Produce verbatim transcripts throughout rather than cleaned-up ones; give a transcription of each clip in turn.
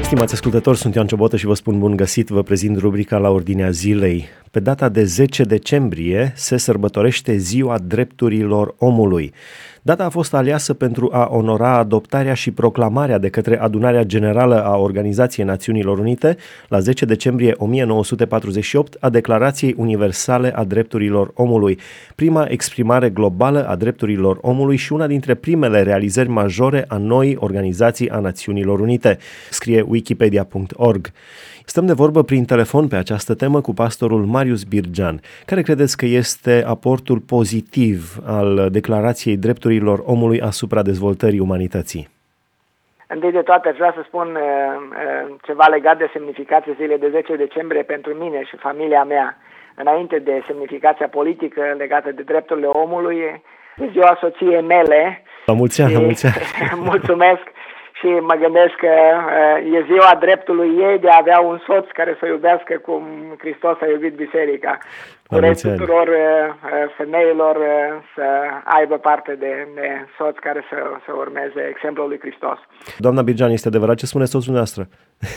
Stimați ascultători, sunt Ioan Ciobotă și vă spun bun găsit, vă prezint rubrica La Ordinea Zilei. Pe data de zece decembrie se sărbătorește Ziua Drepturilor Omului. Data a fost aleasă pentru a onora adoptarea și proclamarea de către Adunarea Generală a Organizației Națiunilor Unite la zece decembrie o mie nouă sute patruzeci și opt a Declarației Universale a Drepturilor Omului, prima exprimare globală a drepturilor omului și una dintre primele realizări majore a noii Organizații a Națiunilor Unite, scrie wikipedia punct org. Stăm de vorbă prin telefon pe această temă cu pastorul Marius Birgean. Care credeți că este aportul pozitiv al Declarației Drepturilor Omului asupra dezvoltării umanității? Întâi de toate vreau să spun uh, ceva legat de semnificația zilei de zece decembrie pentru mine și familia mea. Înainte de semnificația politică legată de drepturile omului, de ziua soției mele. La mulți ani, la mulți ani. Mulțumesc. Și mă gândesc că uh, e ziua dreptului ei de a avea un soț care să iubească cum Hristos a iubit biserica. Urez tuturor uh, femeilor uh, să aibă parte de, de soț care să, să urmeze exemplul lui Hristos. Doamna Birgean, este adevărat ce spune soțul noastră?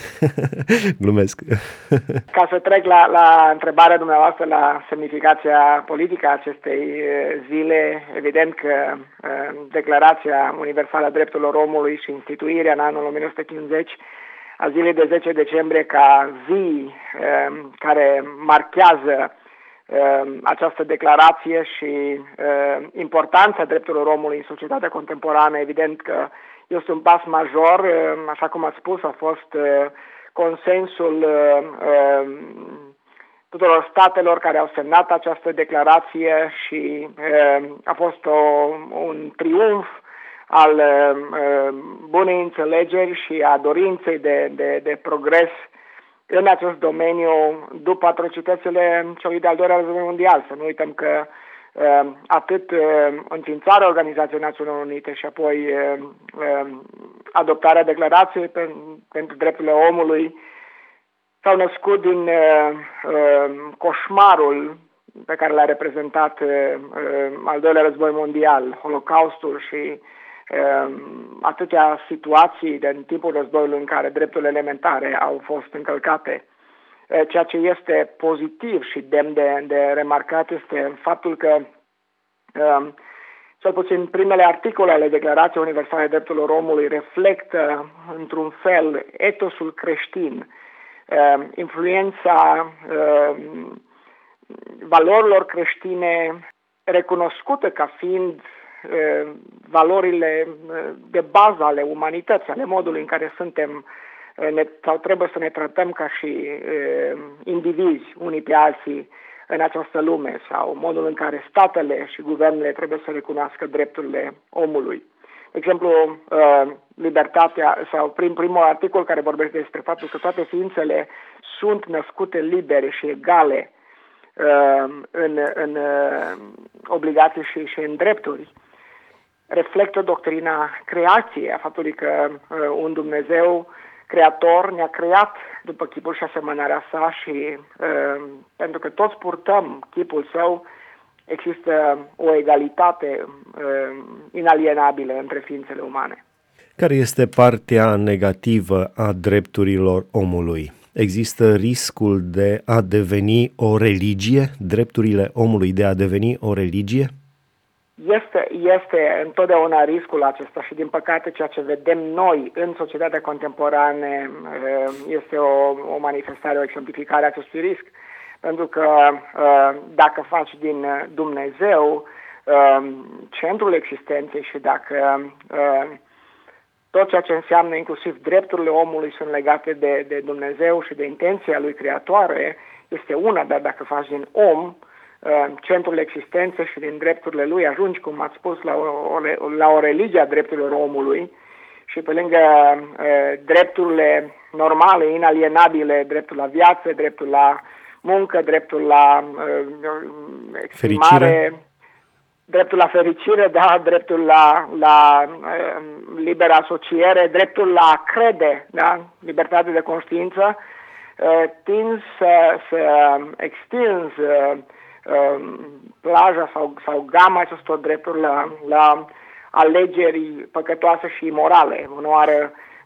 Glumesc. Ca să trec la, la întrebarea dumneavoastră, la semnificația politică a acestei zile, evident că uh, Declarația Universală a Drepturilor Omului și instituirea în anul o mie nouă sute cincizeci a zilei de zece decembrie ca zi uh, care marchează uh, această declarație și uh, importanța drepturilor omului în societatea contemporană, evident că este un pas major, uh, așa cum ați spus, a fost uh, consensul uh, uh, tuturor statelor care au semnat această declarație și uh, a fost o, un triumf al uh, bunei înțelegeri și a dorinței de, de, de progres în acest domeniu după atrocitățile celui de-al doilea război mondial. Să nu uităm că uh, atât uh, înființarea Organizației Națiunilor Unite și apoi uh, uh, adoptarea declarației pe, pentru drepturile omului s-au născut din uh, uh, coșmarul pe care l-a reprezentat uh, uh, al doilea război mondial, Holocaustul și uh, atâtea situații din timpul războiului în care drepturile elementare au fost încălcate. Uh, ceea ce este pozitiv și demn de, de remarcat este faptul că uh, cel puțin primele articole ale Declarației Universale a Drepturilor Omului reflectă într-un fel etosul creștin, Uh, influența uh, valorilor creștine recunoscută ca fiind uh, valorile de bază ale umanității, ale modului în care suntem uh, ne, sau trebuie să ne tratăm ca și uh, indivizi unii pe alții în această lume sau modul în care statele și guvernele trebuie să recunoască drepturile omului. De exemplu, libertatea, sau prin primul articol care vorbește despre faptul că toate ființele sunt născute libere și egale în, în obligații și, și în drepturi, reflectă doctrina creației, a faptului că un Dumnezeu creator ne-a creat după chipul și asemănarea sa și pentru că toți purtăm chipul său, există o egalitate uh, inalienabilă între ființele umane. Care este partea negativă a drepturilor omului? Există riscul de a deveni o religie? Drepturile omului de a deveni o religie? Este, este întotdeauna riscul acesta și, din păcate, ceea ce vedem noi în societatea contemporană uh, este o, o manifestare, o exemplificare a acestui risc. Pentru că dacă faci din Dumnezeu centrul existenței și dacă tot ceea ce înseamnă inclusiv drepturile omului sunt legate de, de Dumnezeu și de intenția lui creatoare, este una, dar dacă faci din om centrul existenței și din drepturile lui, ajungi, cum ați spus, la o, la o religie a drepturilor omului și pe lângă drepturile normale, inalienabile, dreptul la viață, dreptul la muncă, dreptul la uh, exprimare, fericire. dreptul la fericire, da, dreptul la, la uh, liberă asociere, dreptul la a crede, da, libertate de conștiință, uh, tind să, să extinzi uh, uh, plaja sau, sau gama acestor drepturi la, la alegeri păcătoase și imorale. Unoară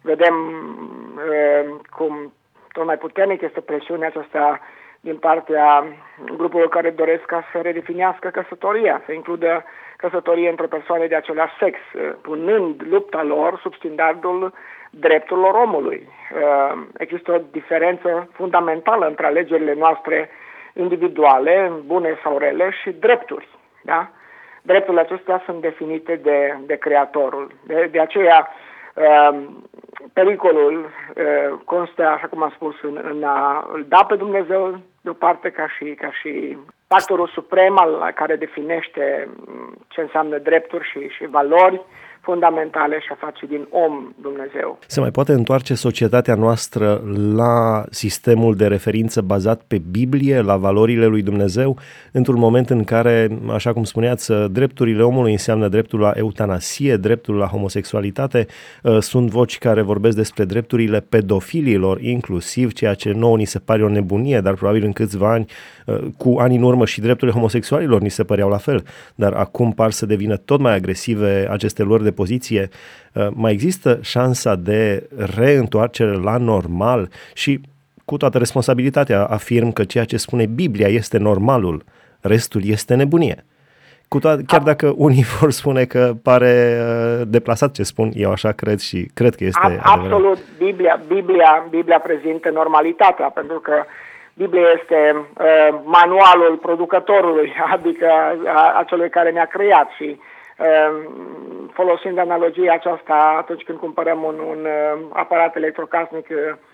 vedem cum tot mai puternic este presiunea aceasta din partea grupurilor care doresc ca să redefinească căsătoria, să includă căsătorie între persoane de același sex, punând lupta lor sub standardul drepturilor omului. Există o diferență fundamentală între alegerile noastre individuale, bune sau rele, și drepturi. Da? Drepturile acestea sunt definite de, de Creatorul. De, de aceea, pericolul constă, așa cum am spus, în, în a îl da pe Dumnezeu deoparte ca și, ca și factorul suprem al care definește ce înseamnă drepturi și, și valori fundamentale și a face din om Dumnezeu. Se mai poate întoarce societatea noastră la sistemul de referință bazat pe Biblie, la valorile lui Dumnezeu, într-un moment în care, așa cum spuneați, drepturile omului înseamnă dreptul la eutanasie, dreptul la homosexualitate, sunt voci care vorbesc despre drepturile pedofililor, inclusiv, ceea ce nouă ni se pare o nebunie, dar probabil în câțiva ani, cu ani în urmă, și drepturile homosexualilor ni se păreau la fel, dar acum par să devină tot mai agresive aceste luări de poziție. Mai există șansa de reîntoarcere la normal și, cu toată responsabilitatea, afirm că ceea ce spune Biblia este normalul, restul este nebunie. Cu toate, chiar dacă unii vor spune că pare deplasat ce spun, eu așa cred și cred că este adevărat. Absolut, Biblia, Biblia, Biblia prezintă normalitatea, pentru că Biblia este uh, manualul producătorului, adică a, a celui care ne-a creat și folosind analogia aceasta, atunci când cumpărăm un, un aparat electrocasnic,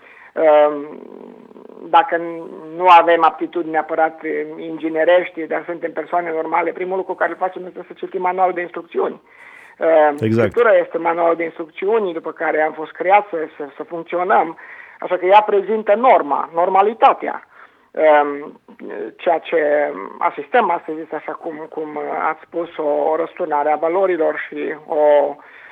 dacă nu avem aptitudini neapărat inginerești, dar suntem persoane normale, primul lucru care îl facem este să citim manualul de instrucțiuni. Exact. Scriptura este manualul de instrucțiuni după care am fost creați să, să, să funcționăm, așa că ea prezintă norma, normalitatea. Ceea ce asistăm astăzi este, așa cum, cum ați spus, o răsturnare a valorilor și o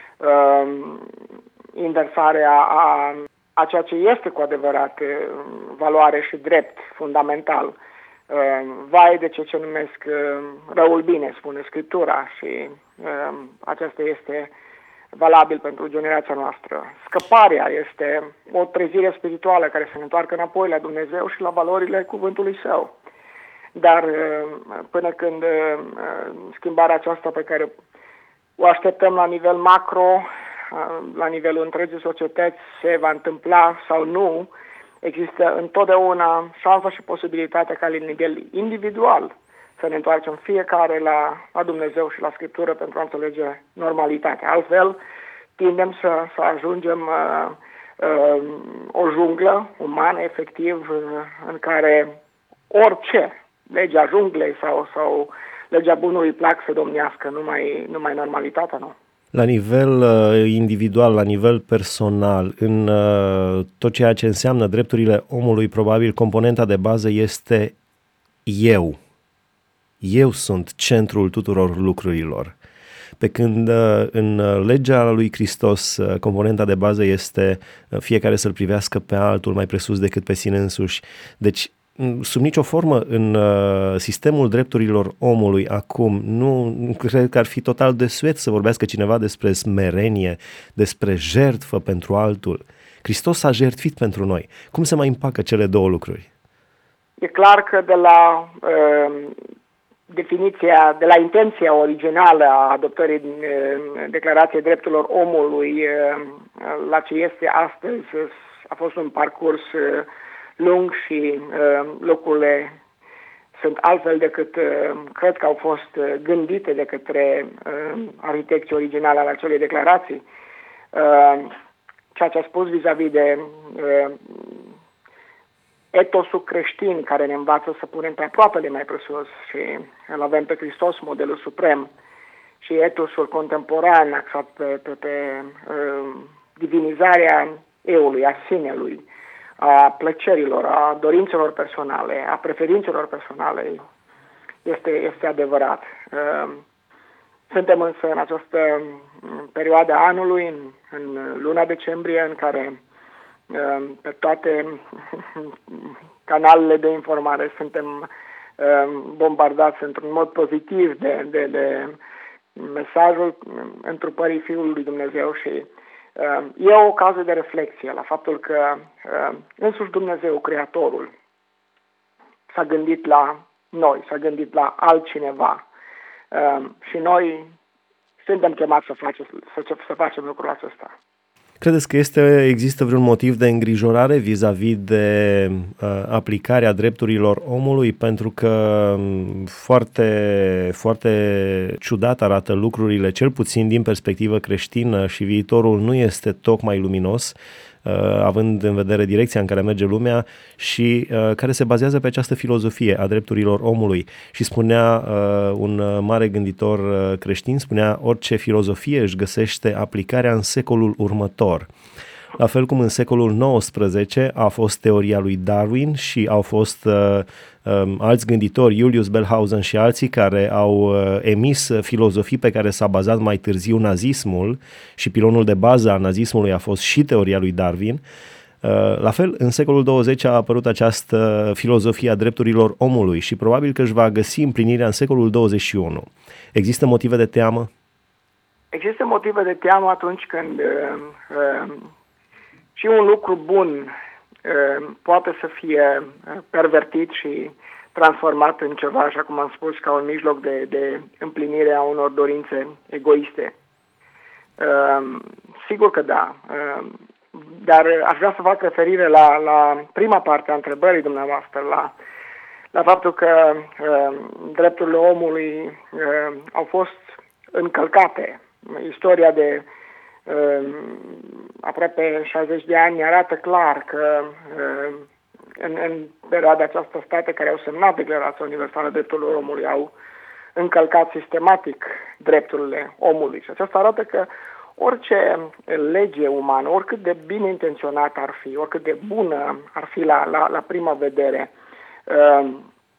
um, inversare a, a, a ceea ce este cu adevărat valoare și drept fundamental. Um, vai de ce ce numesc răul bine, spune Scriptura, și um, aceasta este valabil pentru generația noastră. Scăparea este o trezire spirituală care se întoarcă înapoi la Dumnezeu și la valorile cuvântului Său. Dar până când schimbarea aceasta pe care o așteptăm la nivel macro, la nivelul întregii societăți, se va întâmpla sau nu, există întotdeauna șansa și posibilitatea ca la nivel individual să ne întoarcem fiecare la, la Dumnezeu și la Scriptură pentru a înțelege normalitatea. Altfel, tindem să, să ajungem uh, uh, o junglă umană, efectiv, uh, în care orice, legea junglei sau, sau legea bunului plac să domnească, numai, numai normalitatea, nu. La nivel uh, individual, la nivel personal, în uh, tot ceea ce înseamnă drepturile omului, probabil componenta de bază este eu. Eu sunt centrul tuturor lucrurilor. Pe când în legea lui Hristos componenta de bază este fiecare să-l privească pe altul mai presus decât pe sine însuși. Deci, sub nicio formă, în sistemul drepturilor omului acum, nu cred că ar fi total desuet să vorbească cineva despre smerenie, despre jertfă pentru altul. Hristos s-a jertfit pentru noi. Cum se mai împacă cele două lucruri? E clar că de la uh... definiția, de la intenția originală a adoptării Declarației Drepturilor Omului la ce este astăzi, a fost un parcurs lung și lucrurile sunt altfel decât cred că au fost gândite de către arhitecții originale ale acelei declarații. Ceea ce a spus vis-a-vis de etosul creștin care ne învață să punem pe aproapele mai presus și îl avem pe Hristos, modelul suprem, și etosul contemporan axat pe, pe, pe uh, divinizarea eului, a sinelui, a plăcerilor, a dorințelor personale, a preferințelor personale, este, este adevărat. Uh, suntem însă în această perioadă a anului, în, în luna decembrie, în care pe toate canalele de informare suntem bombardați într-un mod pozitiv de, de, de mesajul întrupării Fiului lui Dumnezeu și E o cază de reflexie la faptul că însuși Dumnezeu, Creatorul, s-a gândit la noi, s-a gândit la altcineva și noi suntem chemați să facem, să, să facem lucrul acesta. Credeți că este, există vreun motiv de îngrijorare vis-a-vis de uh, aplicarea drepturilor omului? Pentru că foarte, foarte ciudat arată lucrurile, cel puțin din perspectivă creștină, și viitorul nu este tocmai luminos, uh, având în vedere direcția în care merge lumea și uh, care se bazează pe această filozofie a drepturilor omului. Și spunea uh, un mare gânditor uh, creștin, spunea: orice filozofie își găsește aplicarea în secolul următor. La fel cum în secolul nouăsprezece a fost teoria lui Darwin și au fost uh, um, alți gânditori, Julius Bellhausen și alții, care au uh, emis filozofii pe care s-a bazat mai târziu nazismul și pilonul de bază al nazismului a fost și teoria lui Darwin. Uh, la fel, în secolul douăzeci a apărut această filozofie a drepturilor omului și probabil că își va găsi împlinirea în secolul douăzeci și unu. Există motive de teamă? Există motive de teamă atunci când uh, uh, și un lucru bun uh, poate să fie pervertit și transformat în ceva, așa cum am spus, ca un mijloc de, de împlinire a unor dorințe egoiste. Uh, sigur că da, uh, dar aș vrea să fac referire la, la prima parte a întrebării dumneavoastră, la, la faptul că uh, drepturile omului uh, au fost încălcate. Istoria de uh, aproape șaizeci de ani arată clar că uh, în, în perioada aceasta state care au semnat Declarația Universală a Drepturilor Omului au încălcat sistematic drepturile omului. Și aceasta arată că orice lege umană, oricât de bine intenționată ar fi, oricât de bună ar fi la, la, la prima vedere, uh,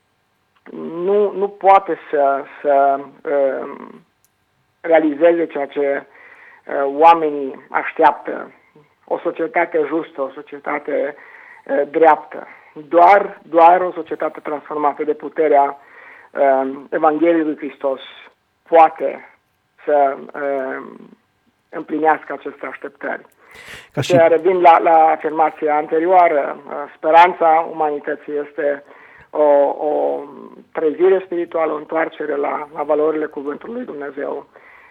nu, nu poate să, să uh, realizeze ceea ce uh, oamenii așteaptă, o societate justă, o societate uh, dreaptă. Doar, doar o societate transformată de puterea uh, Evangheliei lui Hristos poate să uh, împlinească aceste așteptări. Ca și... Revin la, la afirmația anterioară, uh, speranța umanității este o, o trezire spirituală, o întoarcere la, la valorile Cuvântului lui Dumnezeu,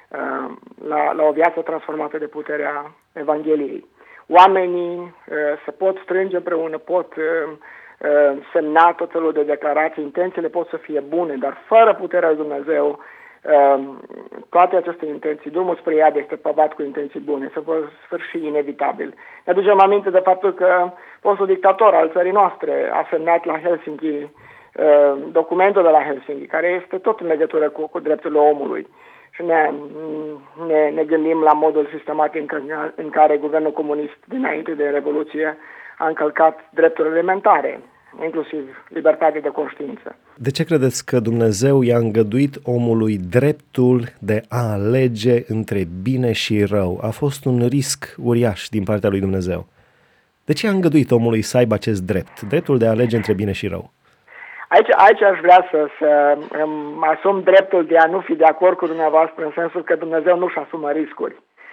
La, la o viață transformată de puterea Evangheliei. Oamenii uh, se pot strânge împreună, pot uh, uh, semna tot felul de declarații, intențiile pot să fie bune, dar fără puterea lui Dumnezeu, uh, toate aceste intenții, drumul spre iad este păvat cu intenții bune, se vor sfârși inevitabil. Ne aducem aminte de faptul că fostul dictator al țării noastre a semnat la Helsinki uh, documentul de la Helsinki, care este tot în legătură cu, cu drepturile omului. Și ne, ne, ne gândim la modul sistematic în, în care guvernul comunist dinainte de Revoluție a încălcat drepturi elementare, inclusiv libertatea de conștiință. De ce credeți că Dumnezeu i-a îngăduit omului dreptul de a alege între bine și rău? A fost un risc uriaș din partea lui Dumnezeu. De ce a îngăduit omului să aibă acest drept, dreptul de a alege între bine și rău? Aici, aici aș vrea să, să îmi asum dreptul de a nu fi de acord cu dumneavoastră, în sensul că Dumnezeu nu-și asumă riscuri.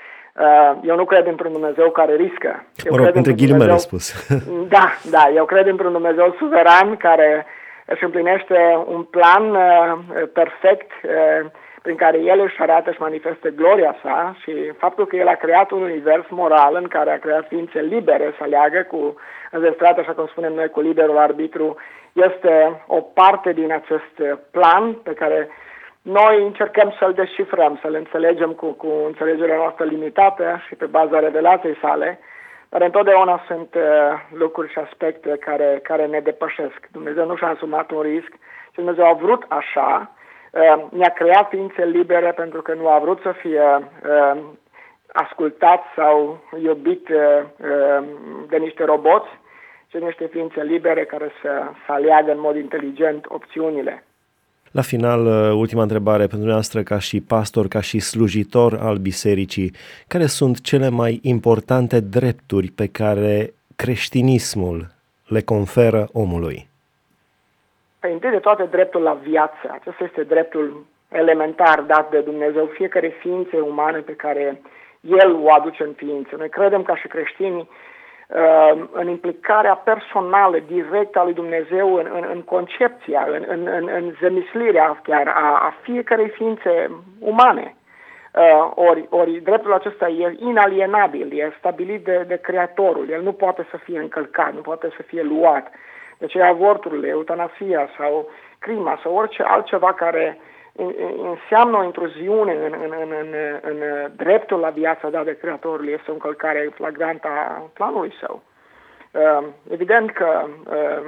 Eu nu cred într-un Dumnezeu care riscă. Eu mă rog, cred între ghilimele Dumnezeu... spus. Da, da, eu cred într-un Dumnezeu suveran care își împlinește un plan uh, perfect uh, prin care El își arată și manifestă gloria sa și faptul că El a creat un univers moral în care a creat ființe libere să aleagă cu înzestrate, așa cum spunem noi, cu liberul arbitru, este o parte din acest plan pe care noi încercăm să-l descifrăm, să-l înțelegem cu, cu înțelegerea noastră limitată și pe baza revelației sale, dar întotdeauna sunt uh, lucruri și aspecte care, care ne depășesc. Dumnezeu nu și-a asumat un risc și Dumnezeu a vrut așa, uh, ne-a creat ființe libere pentru că nu a vrut să fie uh, ascultat sau iubit uh, uh, de niște roboți, ci niște ființe libere care să, să aleagă în mod inteligent opțiunile. La final, ultima întrebare pentru dumneavoastră ca și pastor, ca și slujitor al bisericii. Care sunt cele mai importante drepturi pe care creștinismul le conferă omului? Păi, întâi de toate, dreptul la viață. Acesta este dreptul elementar dat de Dumnezeu fiecare ființe umane pe care El o aduce în ființă. Noi credem ca și creștini în implicarea personală, directă a lui Dumnezeu în, în, în concepția, în, în, în, în zămislirea chiar a, a fiecarei ființe umane. Uh, ori, ori dreptul acesta e inalienabil, e stabilit de, de Creatorul, el nu poate să fie încălcat, nu poate să fie luat. Deci avorturile, eutanasia sau crima sau orice altceva care înseamnă o intruziune în, în, în, în, în dreptul la viața dat de Creatorul este o încălcare flagrantă a planului său. Uh, evident că uh,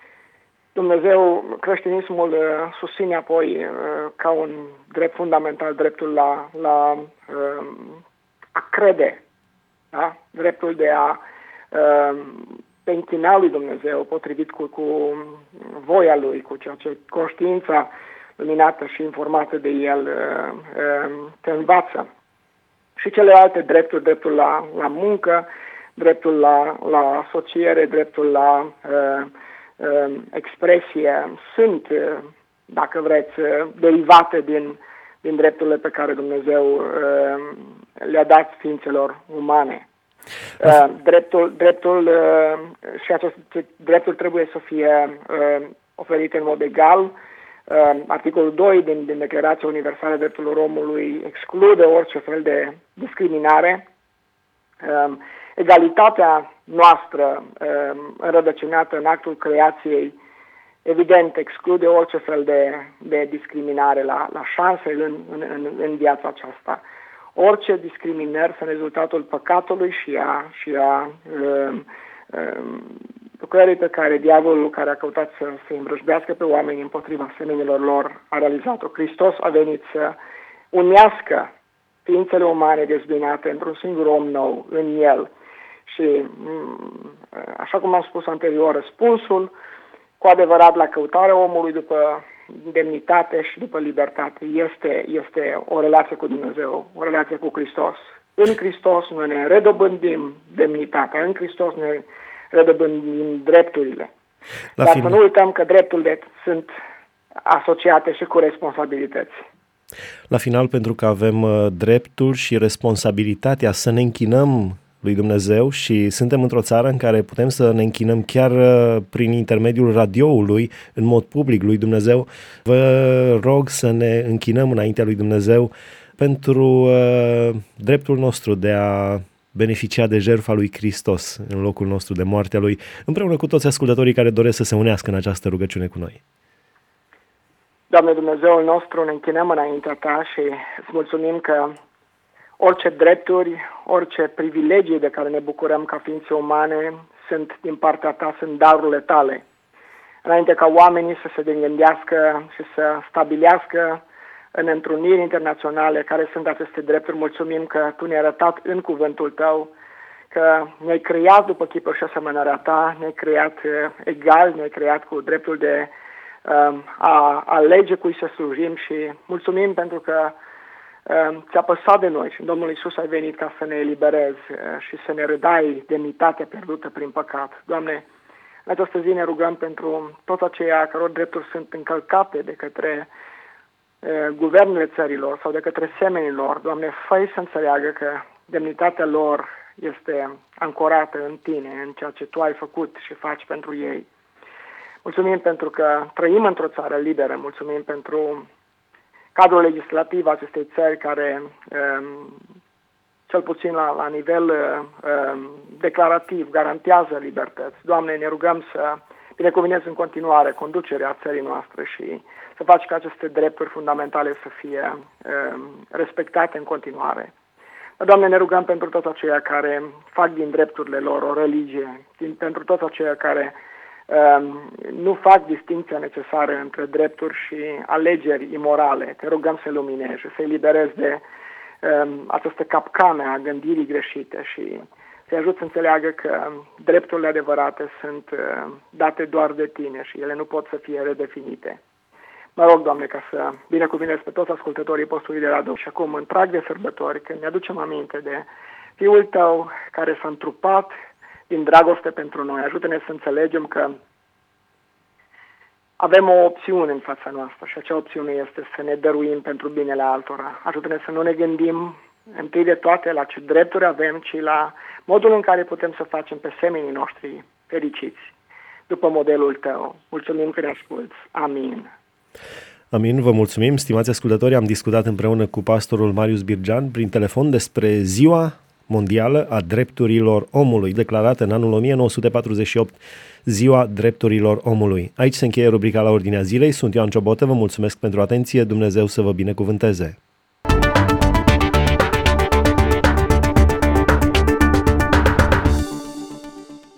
Dumnezeu, creștinismul uh, susține apoi uh, ca un drept fundamental dreptul la, la uh, a crede, da? Dreptul de a uh, te închina lui Dumnezeu potrivit cu, cu voia Lui, cu ceea ce conștiința luminată și informată de El uh, uh, te învață. Și celelalte drepturi, dreptul la, la muncă, dreptul la, la asociere, dreptul la uh, uh, expresie, sunt, uh, dacă vreți, uh, derivate din, din drepturile pe care Dumnezeu uh, le-a dat ființelor umane. Uh, dreptul, dreptul uh, și acest dreptul trebuie să fie uh, oferit în mod egal. Uh, articolul doi din, din Declarația Universală a Drepturilor Omului exclude orice fel de discriminare. Uh, egalitatea noastră, uh, înrădăcinată în actul creației, evident exclude orice fel de, de discriminare la, la șanse în, în, în, în viața aceasta. Orice discriminări sunt rezultatul păcatului și a, și a uh, uh, lucrării pe care diavolul, care a căutat să se îmbrăjbească pe oameni împotriva semenilor lor, a realizat-o. Hristos a venit să unească ființele umane dezbinate într-un singur om nou, în El. Și, așa cum am spus anterior, răspunsul cu adevărat la căutarea omului după demnitate și după libertate este, este o relație cu Dumnezeu, o relație cu Hristos. În Hristos noi ne redobândim demnitatea, în Hristos ne redobândim drepturile. La Dar final, să nu uităm că drepturile sunt asociate și cu responsabilități. La final, pentru că avem uh, dreptul și responsabilitatea să ne închinăm lui Dumnezeu și suntem într-o țară în care putem să ne închinăm chiar uh, prin intermediul radioului, în mod public lui Dumnezeu, vă rog să ne închinăm înaintea lui Dumnezeu pentru uh, dreptul nostru de a beneficia de jertfa lui Hristos în locul nostru de moartea lui, împreună cu toți ascultătorii care doresc să se unească în această rugăciune cu noi. Doamne Dumnezeul nostru, ne închinăm înaintea Ta și îți mulțumim că orice drepturi, orice privilegii de care ne bucurăm ca ființe umane sunt din partea Ta, sunt darurile Tale. Înainte ca oamenii să se gândească și să stabilească în întruniri internaționale care sunt aceste drepturi, mulțumim că Tu ne-ai arătat în cuvântul Tău, că ne-ai creat după chipul și asemănarea Ta, ne-ai creat egal, ne-ai creat cu dreptul de a alege cui să slujim și mulțumim pentru că ți-a păsat de noi și Domnul Iisus a venit ca să ne eliberezi și să ne redai demnitatea pierdută prin păcat. Doamne, în această zi ne rugăm pentru toți aceia căror drepturi sunt încălcate de către guvernele țărilor sau de către semenilor. Doamne, fă-i să înțeleagă că demnitatea lor este ancorată în Tine, în ceea ce Tu ai făcut și faci pentru ei. Mulțumim pentru că trăim într-o țară liberă, mulțumim pentru cadrul legislativ al acestei țări care, cel puțin la, la nivel declarativ, garantează libertăți. Doamne, ne rugăm să binecuvintezi în continuare conducerea țării noastre și să faci ca aceste drepturi fundamentale să fie respectate în continuare. Doamne, ne rugăm pentru toți aceia care fac din drepturile lor o religie, pentru toți aceia care nu fac distinția necesară între drepturi și alegeri imorale. Te rugăm să luminezi și să-i liberezi de um, această capcană a gândirii greșite și să-i ajut să înțeleagă că drepturile adevărate sunt uh, date doar de Tine și ele nu pot să fie redefinite. Mă rog, Doamne, ca să binecuvintezi pe toți ascultătorii postului de radio și acum în prag de sărbători, când ne aducem aminte de Fiul Tău care s-a întrupat din dragoste pentru noi. Ajută-ne să înțelegem că avem o opțiune în fața noastră și acea opțiune este să ne dăruim pentru binele altora. Ajută-ne să nu ne gândim întâi de toate la ce drepturi avem, ci la modul în care putem să facem pe semenii noștri fericiți, după modelul tău. Mulțumim că ne asculți. Amin. Amin, vă mulțumim. Stimați ascultători, am discutat împreună cu pastorul Marius Birgean prin telefon despre Ziua Mondială a Drepturilor Omului, declarată în anul o mie nouă sute patruzeci și opt, Ziua Drepturilor Omului. Aici se încheie rubrica La Ordinea Zilei. Sunt Ioan Ciobotă, vă mulțumesc pentru atenție. Dumnezeu să vă binecuvânteze.